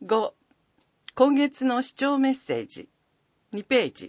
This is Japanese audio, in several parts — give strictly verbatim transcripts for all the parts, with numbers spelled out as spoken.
ご. 今月の市長メッセージにページ。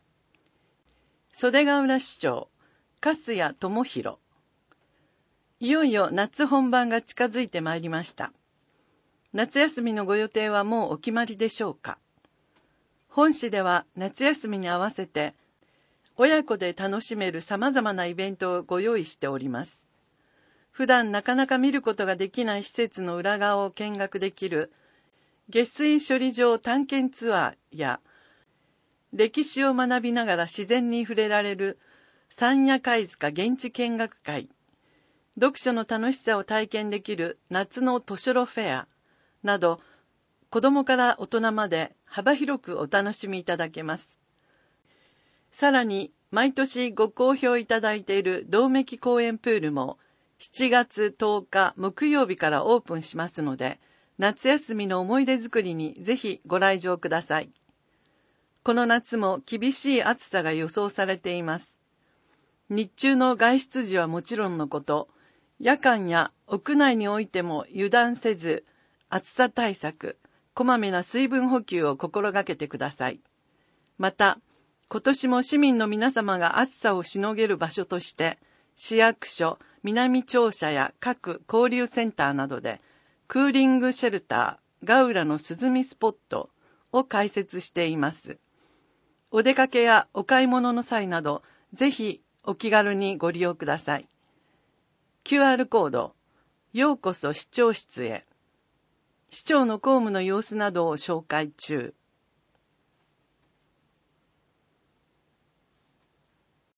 袖ヶ浦市長粕谷智弘。いよいよ夏本番が近づいてまいりました。夏休みのご予定はもうお決まりでしょうか。本市では夏休みに合わせて親子で楽しめる様々なイベントをご用意しております。普段なかなか見ることができない施設の裏側を見学できる下水処理場探検ツアーや、歴史を学びながら自然に触れられる山谷貝塚現地見学会、読書の楽しさを体験できる夏の図書ロフェアなど、子どもから大人まで幅広くお楽しみいただけます。さらに、毎年ご好評いただいている道めき公園プールもしちがつとおか木曜日からオープンしますので、夏休みの思い出作りにぜひご来場ください。この夏も厳しい暑さが予想されています。日中の外出時はもちろんのこと、夜間や屋内においても油断せず、暑さ対策、こまめな水分補給を心がけてください。また、今年も市民の皆様が暑さをしのげる場所として、市役所、南庁舎や各交流センターなどで、クーリングシェルター、ガウラの涼みスポットを開設しています。お出かけやお買い物の際など、ぜひお気軽にご利用ください。キューアール コード、ようこそ市長室へ。市長の公務の様子などを紹介中。